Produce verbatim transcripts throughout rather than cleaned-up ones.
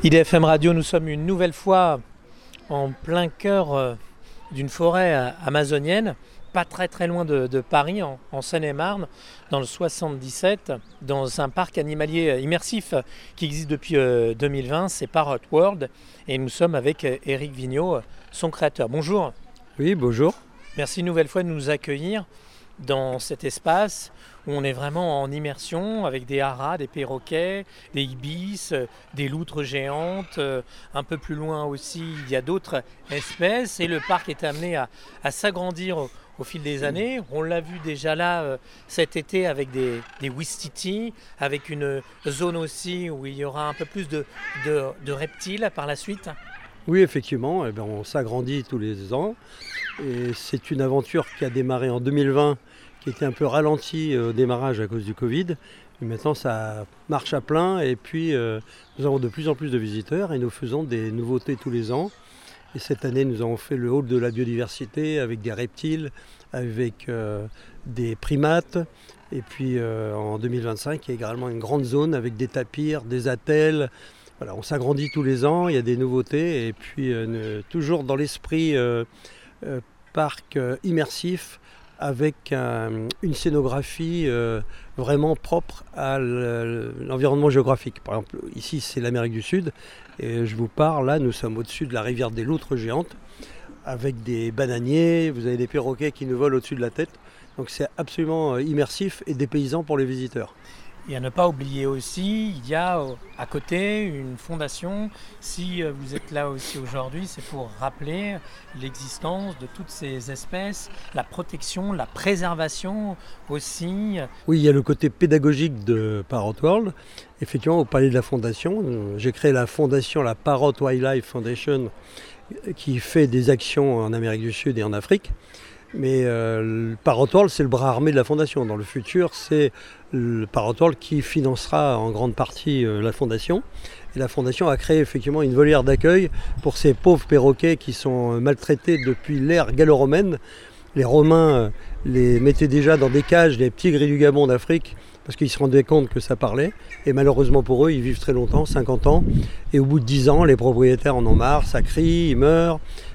I D F M Radio, nous sommes une nouvelle fois en plein cœur euh, d'une forêt euh, amazonienne, pas très très loin de, de Paris, en, en Seine-et-Marne, dans le soixante-dix-sept, dans un parc animalier immersif qui existe depuis euh, deux mille vingt, c'est Parrot World, et nous sommes avec euh, Éric Vigneault, son créateur. Bonjour. Oui, bonjour. Merci une nouvelle fois de nous accueillir dans cet espace où on est vraiment en immersion avec des haras, des perroquets, des ibis, des loutres géantes. Un peu plus loin aussi, il y a d'autres espèces et le parc est amené à, à s'agrandir au, au fil des années. On l'a vu déjà là euh, cet été avec des, des ouistiti, avec une zone aussi où il y aura un peu plus de, de, de reptiles par la suite. Oui, effectivement, eh bien, on s'agrandit tous les ans. Et c'est une aventure qui a démarré en deux mille vingt, qui était un peu ralentie au démarrage à cause du Covid. Et maintenant, ça marche à plein et puis euh, nous avons de plus en plus de visiteurs et nous faisons des nouveautés tous les ans. Et cette année, nous avons fait le hall de la biodiversité avec des reptiles, avec euh, des primates. Et puis euh, en deux mille vingt-cinq, il y a également une grande zone avec des tapirs, des attelles. Voilà, on s'agrandit tous les ans, il y a des nouveautés et puis euh, toujours dans l'esprit euh, euh, parc euh, immersif avec un, une scénographie euh, vraiment propre à l'environnement géographique. Par exemple, ici c'est l'Amérique du Sud et je vous parle, là nous sommes au-dessus de la rivière des Loutres géantes avec des bananiers, vous avez des perroquets qui nous volent au-dessus de la tête. Donc c'est absolument immersif et dépaysant pour les visiteurs. Et à ne pas oublier aussi, il y a à côté une fondation. Si vous êtes là aussi aujourd'hui, c'est pour rappeler l'existence de toutes ces espèces, la protection, la préservation aussi. Oui, il y a le côté pédagogique de Parrot World. Effectivement, vous parlez de la fondation. J'ai créé la fondation, la Parrot Wildlife Foundation, qui fait des actions en Amérique du Sud et en Afrique. Mais euh, le Parrot World, c'est le bras armé de la fondation. Dans le futur, c'est le Parrot World qui financera en grande partie euh, la fondation. Et la fondation a créé effectivement une volière d'accueil pour ces pauvres perroquets qui sont maltraités depuis l'ère gallo-romaine. Les Romains euh, les mettaient déjà dans des cages, les petits gris du Gabon d'Afrique, parce qu'ils se rendaient compte que ça parlait. Et malheureusement pour eux, ils vivent très longtemps, cinquante ans. Et au bout de dix ans, les propriétaires en ont marre, ça crie, ils meurent.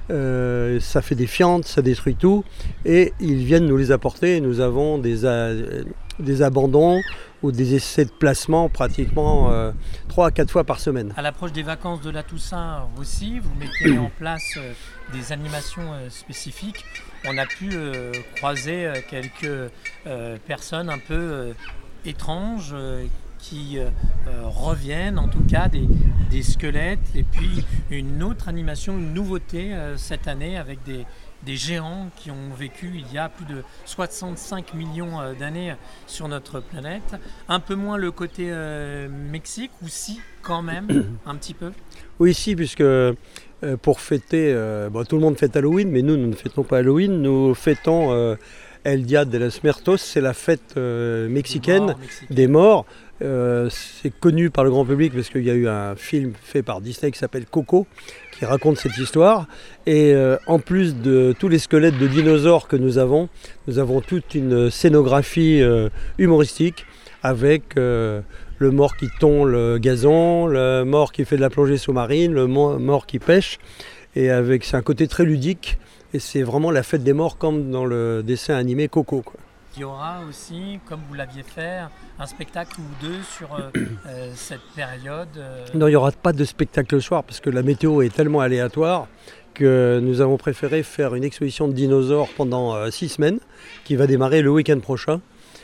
Euh, ça fait des fientes, ça détruit tout et ils viennent nous les apporter. Nous avons des, a, des abandons ou des essais de placement pratiquement euh, trois à quatre fois par semaine. À l'approche des vacances de la Toussaint aussi, vous mettez en place euh, des animations euh, spécifiques. On a pu euh, croiser euh, quelques euh, personnes un peu euh, étranges euh, qui euh, reviennent, en tout cas des, des squelettes, et puis une autre animation, une nouveauté euh, cette année avec des, des géants qui ont vécu il y a plus de soixante-cinq millions euh, d'années sur notre planète. Un peu moins le côté euh, Mexique, ou si quand même, un petit peu. Oui, si, puisque euh, pour fêter, euh, bon, tout le monde fête Halloween, mais nous, nous ne fêtons pas Halloween, nous fêtons euh, El Dia de los Muertos, c'est la fête euh, mexicaine des morts. Euh, c'est connu par le grand public parce qu'il y a eu un film fait par Disney qui s'appelle Coco qui raconte cette histoire et euh, en plus de tous les squelettes de dinosaures que nous avons, nous avons toute une scénographie euh, humoristique avec euh, le mort qui tond le gazon, le mort qui fait de la plongée sous-marine, le mort qui pêche et avec c'est un côté très ludique et c'est vraiment la fête des morts comme dans le dessin animé Coco, quoi. Il y aura aussi, comme vous l'aviez fait, un spectacle ou deux sur euh, euh, cette période euh... Non, il n'y aura pas de spectacle le soir parce que la météo est tellement aléatoire que nous avons préféré faire une exposition de dinosaures pendant euh, six semaines qui va démarrer le week-end prochain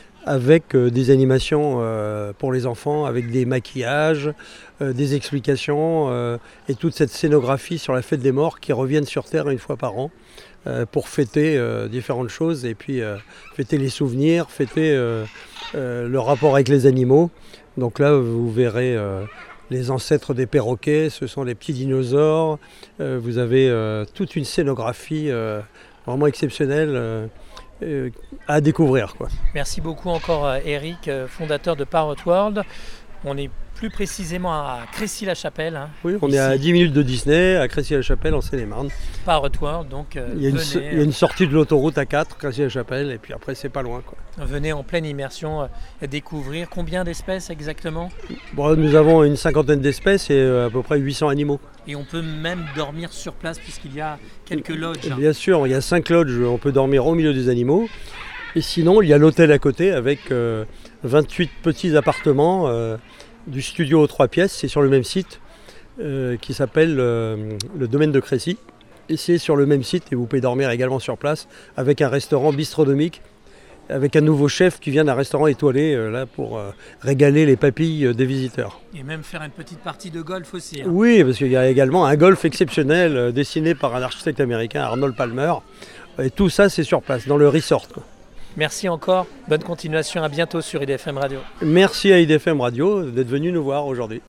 avec euh, des animations euh, pour les enfants, avec des maquillages, euh, des explications euh, et toute cette scénographie sur la fête des morts qui reviennent sur Terre une fois par an. Euh, pour fêter euh, différentes choses et puis euh, fêter les souvenirs, fêter euh, euh, le rapport avec les animaux. Donc là, vous verrez euh, les ancêtres des perroquets, ce sont les petits dinosaures. Euh, vous avez euh, toute une scénographie euh, vraiment exceptionnelle euh, euh, à découvrir, quoi. Merci beaucoup encore Éric, fondateur de Parrot World. On est plus précisément à Crécy-la-Chapelle. Hein, oui, on ici. est à dix minutes de Disney, à Crécy-la-Chapelle en Seine-et-Marne. Pas à retour, donc euh, il, y a une, venez, il y a une sortie de l'autoroute A quatre, Crécy-la-Chapelle, et puis après c'est pas loin, quoi. Venez en pleine immersion euh, découvrir. Combien d'espèces exactement? Bon, nous avons une cinquantaine d'espèces et euh, à peu près huit cents animaux. Et on peut même dormir sur place puisqu'il y a quelques lodges. Hein. Bien sûr, il y a cinq lodges, on peut dormir au milieu des animaux. Et sinon, il y a l'hôtel à côté avec euh, vingt-huit petits appartements euh, du studio aux trois pièces. C'est sur le même site euh, qui s'appelle euh, le domaine de Crécy. Et c'est sur le même site et vous pouvez dormir également sur place avec un restaurant bistronomique, avec un nouveau chef qui vient d'un restaurant étoilé euh, là pour euh, régaler les papilles euh, des visiteurs. Et même faire une petite partie de golf aussi. Hein. Oui, parce qu'il y a également un golf exceptionnel euh, dessiné par un architecte américain, Arnold Palmer. Et tout ça, c'est sur place, dans le resort, quoi. Merci encore, bonne continuation, à bientôt sur I D F M Radio. Merci à I D F M Radio d'être venu nous voir aujourd'hui.